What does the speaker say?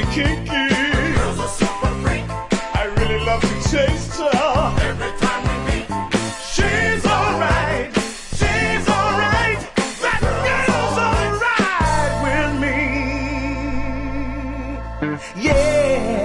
get kinky. Girl's a super freak. I really love to taste her. Every time we meet, She's alright. She's alright. That girl's alright with me. Yeah.